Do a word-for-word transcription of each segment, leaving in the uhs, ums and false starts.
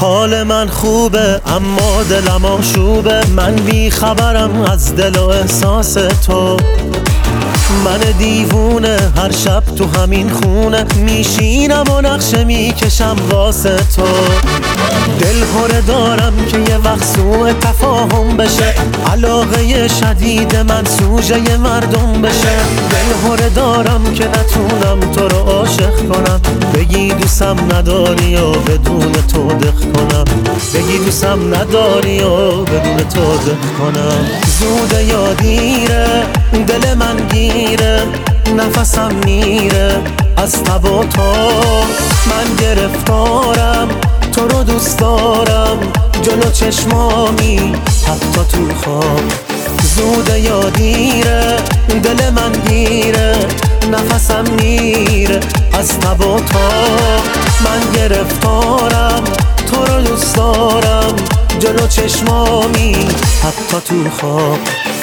حال من خوبه اما دلم آشوبه، من بی خبرم از دل و احساس تو. من دیوونه هر شب تو همین خونه میشینم و نقشه میکشم واسه تو. دل هره دارم که یه وقت سوء تفاهم بشه، علاقه شدید من سوژه مردم بشه. دل هره دارم که نتونم تو رو عاشق کنم، بگی دوستم نداری و بدون تو دق کنم، بگی دوستم نداری و بدون تو دق کنم. زوده یا دیره دل من گیره، نفسم میره از تب و تا. من گرفتارم تو رو دوست دارم، جلو چشمامی حتی تو خواب. زوده یا دیره دل من گیره، نفسم میره از تب و تا. من گرفتارم تو رو دوست دارم، جلو چشمامی حتی تو خواب.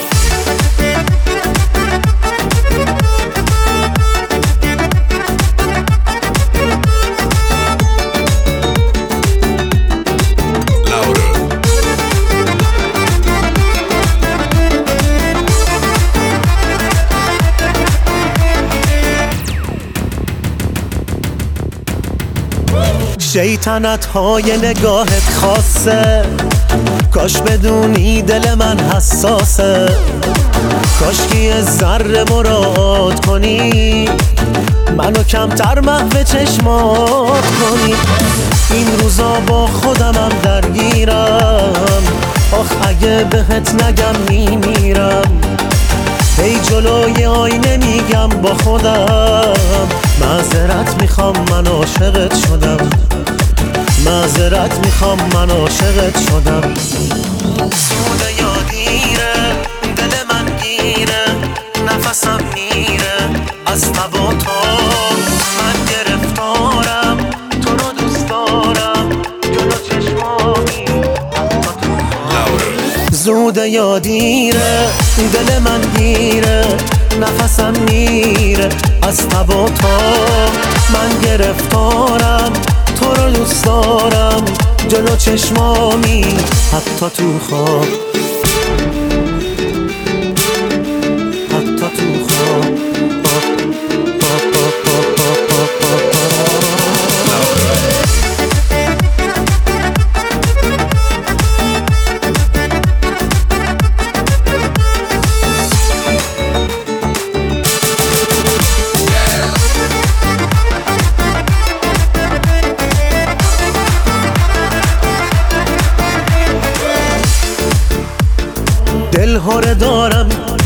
شیطنت های نگاهت خاصه، کاش بدونی دل من حساسه. کاش که یه ذره مراعات کنی، منو کمتر محو چشمات کنی. این روزا با خودمم درگیرم، آخ اگه بهت نگم میمیرم. هی جلوی آینه میگم با خودم، معذرت میخوام من عاشقت شدم، معذرت میخوام من عاشقت شدم. سوده یا دیره دل من گیره، نفسم میره از تب و تا. من گرفتارم تو رو دوست دارم، جلو چشمامی زوده یا دیره دل من گیره، نفسم میره از تب و تا. من گرفتارم تو رو دوست دارم، جلو چشمامی حتی تو خواب، حتی تو خواب. دل هره دارم